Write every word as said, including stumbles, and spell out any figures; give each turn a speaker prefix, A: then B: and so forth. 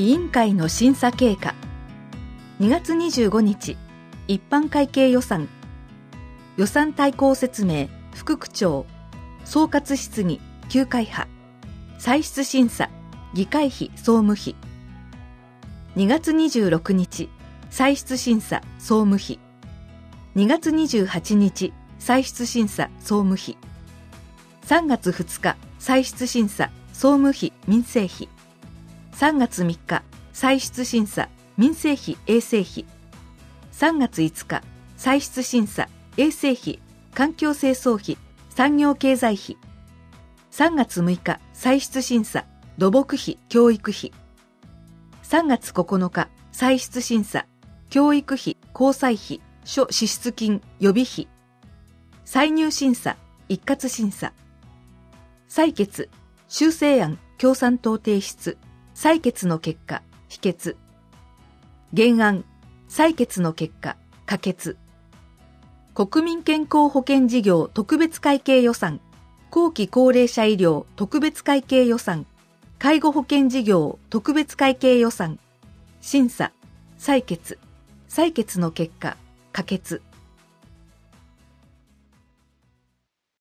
A: 委員会の審査経過。にがつにじゅうごにち、一般会計予算。予算大綱説明、副区長。総括質疑、きゅうかいは。歳出審査、議会費総務費。にがつにじゅうろくにち、歳出審査総務費。にがつにじゅうはちにち、歳出審査総務費。さんがつふつか、歳出審査総務費民生費。さんがつみっか、歳出審査民生費衛生費。さんがついつか、歳出審査衛生費環境清掃費産業経済費。さんがつむいか、歳出審査土木費教育費。さんがつここのか、歳出審査教育費交際費諸支出金予備費。歳入審査一括審査。採決修正案共産党提出。採決の結果否決。原案採決の結果可決。国民健康保険事業特別会計予算。後期高齢者医療特別会計予算。介護保険事業特別会計予算。審査採決採決の結果可決。